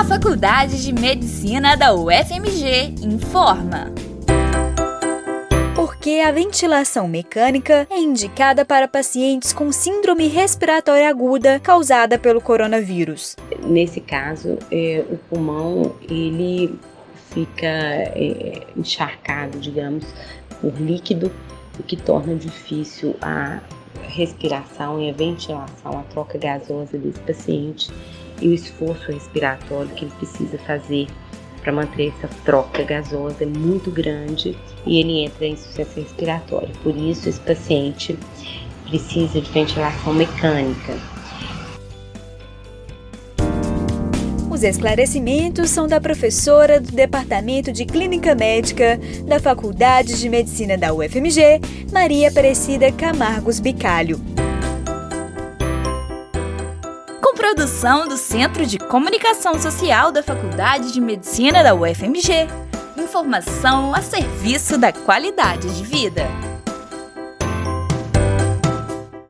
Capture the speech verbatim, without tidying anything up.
A Faculdade de Medicina da U F M G informa. Por que a ventilação mecânica é indicada para pacientes com síndrome respiratória aguda causada pelo coronavírus? Nesse caso, é, o pulmão ele fica é, encharcado, digamos, por líquido, o que torna difícil a respiração e a ventilação, a troca gasosa desse paciente e o esforço respiratório que ele precisa fazer para manter essa troca gasosa é muito grande e ele entra em insuficiência respiratória. Por isso, esse paciente precisa de ventilação mecânica. Os esclarecimentos são da professora do Departamento de Clínica Médica da Faculdade de Medicina da U F M G, Maria Aparecida Camargos Bicalho. Com produção do Centro de Comunicação Social da Faculdade de Medicina da U F M G. Informação a serviço da qualidade de vida.